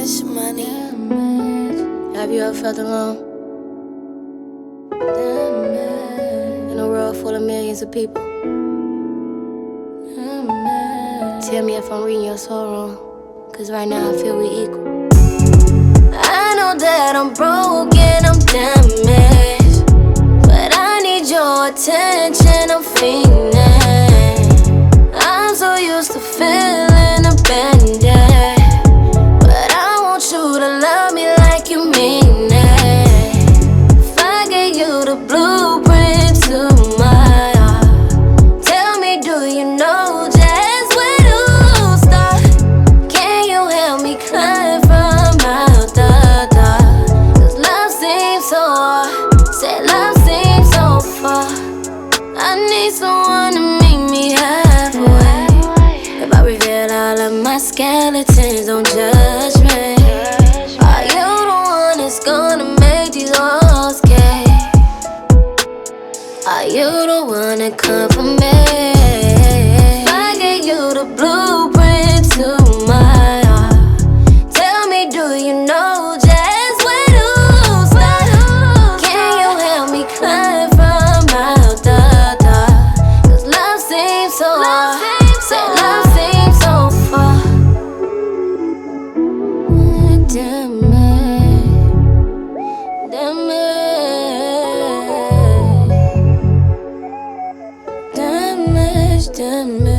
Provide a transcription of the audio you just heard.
Cash money. Have you ever felt alone? In a world full of millions of people. Tell me if I'm reading your soul wrong, 'cause right now I feel we equal. I know that I'm broken, I'm damaged, but I need your attention, I'm fiending. I'm so used to feeling abandoned, but I want you to love me like you mean it. If I gave you the blueprint to my heart, tell me, do you know just where to start? Can you help me climb from out the dark? 'Cause love seems so hard, say love seems so far. I need someone to meet me halfway. If I reveal all of my skeletons, don't judge me. Are you the one that's gonna make these walls cave? Are you the one that come for me? If I gave you the blueprint to my heart, tell me, do you know just where to start? Can you help me climb from out the dark? 'Cause love seems so hard, say love seems so far. Damn it, damn it, damn it, damn it.